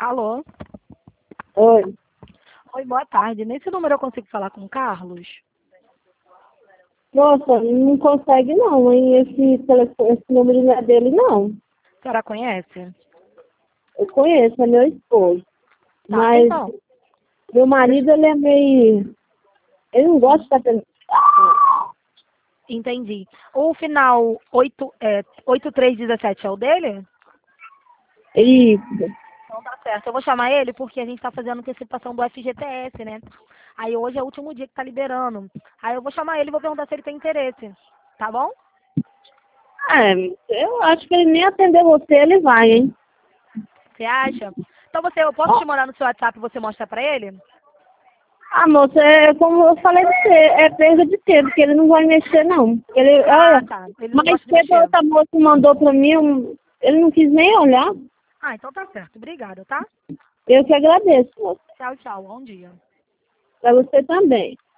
Alô? Oi. Oi, boa tarde. Nesse número eu consigo falar com o Carlos? Nossa, não consegue não, hein? Esse número não é dele, não. A senhora conhece? Eu conheço, é meu esposo. Tá, Mas então. meu marido, ele é meio... Ele não gosta de estar tendo... Entendi. O final 8317 é o dele? Isso. Então tá certo. Eu vou chamar ele porque a gente tá fazendo antecipação do FGTS, né? Aí hoje é o último dia que tá liberando. Aí eu vou chamar ele e vou perguntar se ele tem interesse. Tá bom? É, eu acho que ele nem atender você, ele vai, hein? Você acha? Então eu posso te Ó, mandar no seu WhatsApp e você mostra pra ele? moça, como eu falei pra você, é perda de tempo, porque ele não vai mexer, não. Ele, Ah, olha, tá. Ele não mais gosta de cedo mexer. outra moça mandou pra mim, ele não quis nem olhar. Ah, então tá certo. Obrigada, tá? Eu que agradeço, moça. Tchau, tchau. Bom dia. Pra você também.